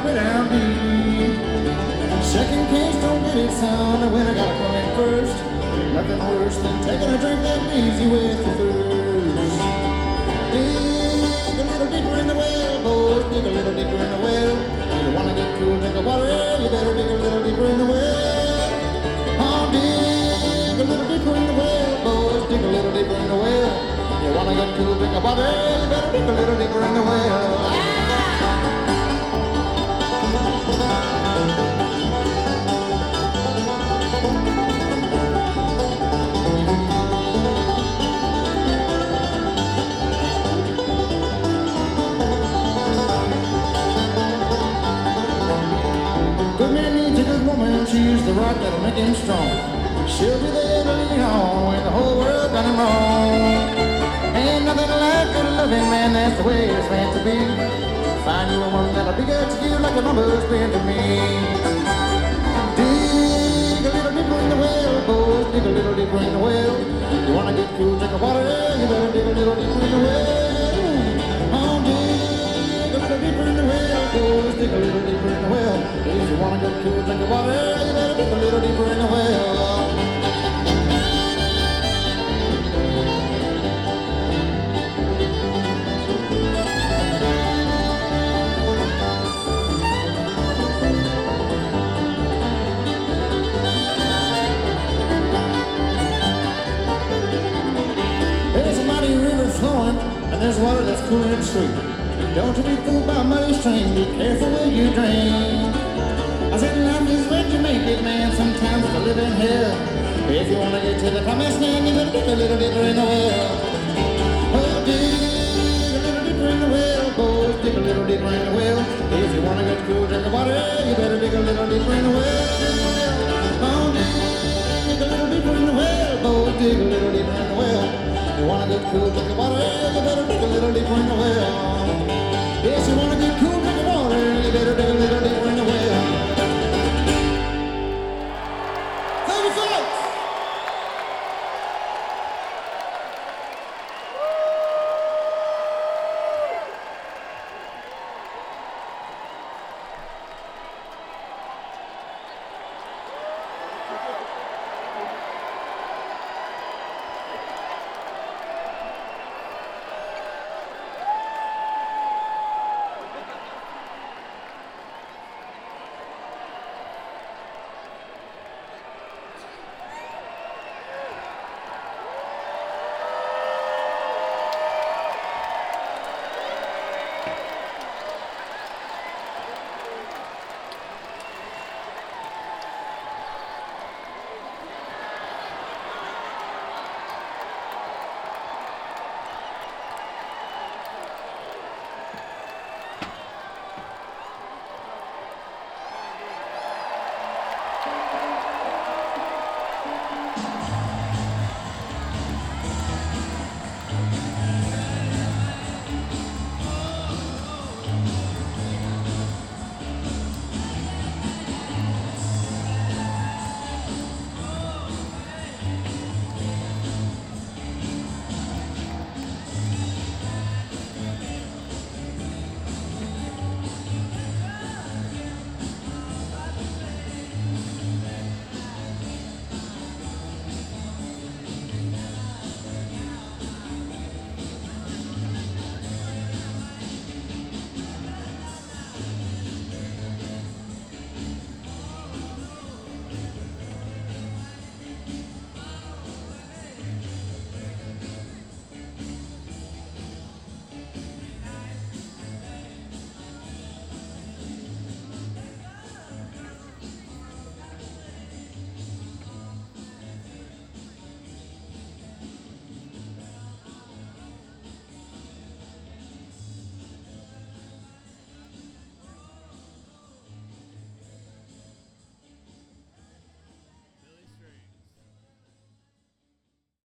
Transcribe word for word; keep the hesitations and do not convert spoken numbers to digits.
way down deep. Second case don't get it sound, and when I gotta come in first, nothing worse than taking a drink that leaves you with the thirst. Dig a little deeper in the well, boys, dig a little deeper in the well. If you wanna get cool, drink of water, you better dig a little deeper in the well. Oh, dig a little deeper in the well, boys, dig a little deeper in the well. If you wanna get cool, drink of water, you better dig a little deeper in the well. Good man needs a good woman, she's the rock that'll make him strong. She'll be there to lean on when the whole world got him wrong. Ain't nothing like a loving man, that's the way it's meant to be. Find you a woman that'll be good to you like a mama's been to me. Dig a little deeper in the well, boys, dig a little deeper in the well. You wanna get cool, drink of water, you better dig a little deeper in the well. Oh, dig a little deeper in the well, boys, dig a little deeper in the well. If you wanna get cool, drink of water, you better dig a little deeper in the well. There's a mighty river flowing, and there's water that's cool and sweet. Don't you be fooled by a muddy stream, be careful where you drink. I said life is what you make it, man, sometimes it's a living hell. If you wanna get to the promised land, you better dig a little deeper in the well. Oh, dig a little deeper in the well, boys, dig a little deeper in the well. If you wanna get cool, drink the water, you better dig a little deeper in the well. Oh, dig a little deeper in the well, boys, dig a little deeper in the well. You wanna get cool, drink the water, you better dig a little deeper in the well. Yes, you wanna get cool, drink the water, you better dig a little deeper in the well.